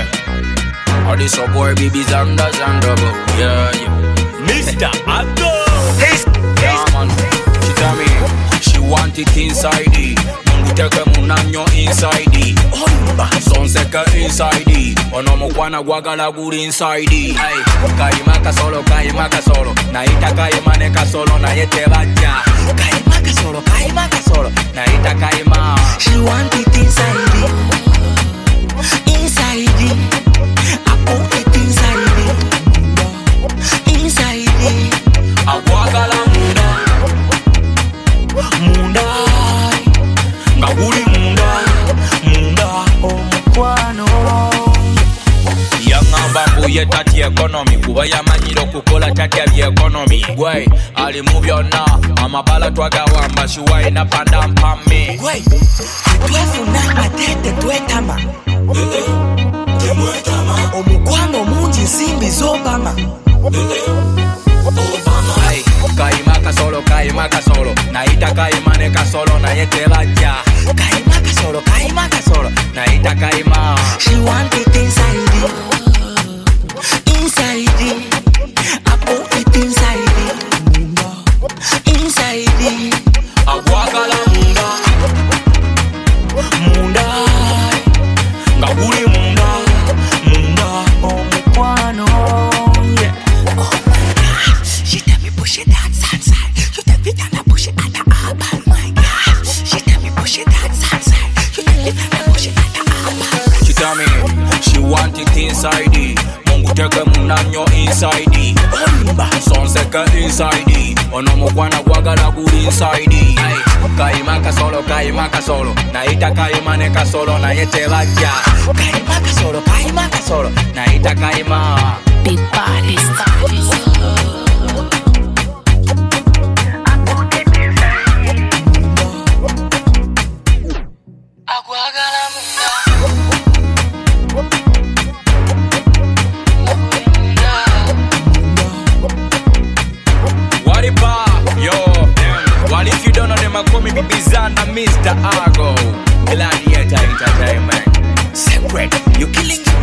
All this so boy babies and double. Yeah. Mr. Ago. Yeah, man. She tell me she want it inside it. Mungu teke munanyo inside it. Son seka inside it. Ono mukwana gwagala guli inside it. Kaimaka solo. Naita kaimaneka solo na yete baja. Kaimaka solo. Naita kaima. She want it inside it. Inside it. I put it inside it. Inside it. Agwagala munda ngaguli munda omukwano yangamba mbuye tati economy kuba yamanyiro kukola tatya bya economy gwe ali mu byonna amabala twagawamba shiwayi na panda mpame gwe twefuna atete twetama omukwano mungi nsimbi z'obama Kaimaka solo naita kaimaneka solo na yete baja Kaimaka solo naita kaima. She want it inside it. Inside it. I put it inside it. Inside it. Agwagala munda ngaguli munda omukwano. Yeah. Oh my God. She tell me push it outside. You tell me to push it at the album. My God. She tell me push it outside. You tell me to push it at the album. She tell me she want it inside it. Mungu teke munanyo inside it. Son seka inside it. Ono mukwana gwagala guli inside it. Kaimaka solo naita kaimaneka solo na yete baja Kaimaka solo naita kaima. Big body What it ba? Yo, well if you don't know them I call me Bibizana Mr. Ago Gladiator Entertainment. Secret, you killing